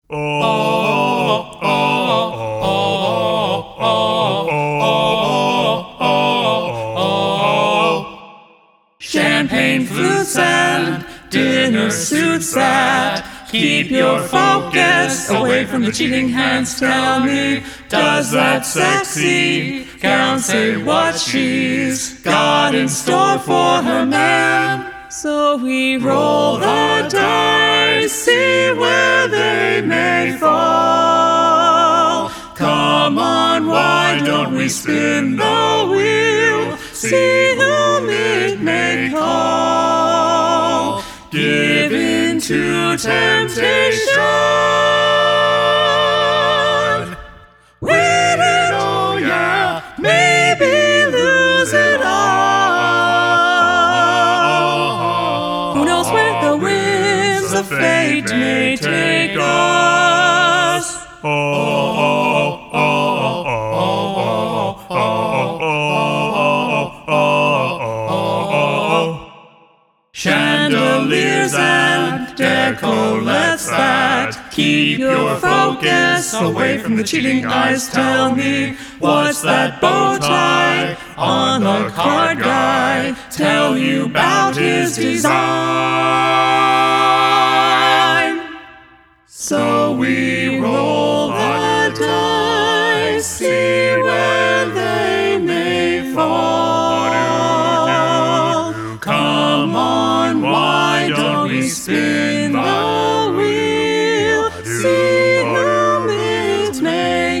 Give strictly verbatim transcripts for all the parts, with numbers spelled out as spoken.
Oh, oh, oh, oh, oh, oh. Champagne flutes and dinner suits that keep your focus away from the cheating hands. Tell me, does that sexy gown say what she's got in store for her man? So we roll the dice, see where they may fall. Come on, why don't we spin the wheel, see whom it may call. Give in to temptation, win it, oh yeah, maybe lose it all. Who knows where the winds of fate may take us? Oh, oh, oh, oh, oh, oh, oh, oh. Chandeliers and decollettes that keep your focus away from the cheating eyes. Tell me, what's that bow tie on the card guy tell you about his design? So we roll the dice, see where they may fall. Come on, why don't we spin the wheel, see whom it may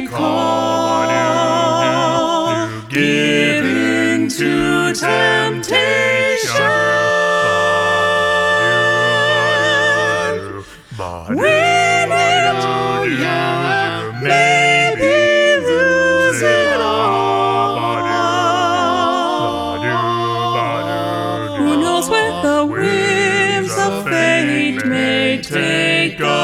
call. Give in to temptation, win it, oh yeah, maybe lose it all. Who knows where the winds of fate may take us?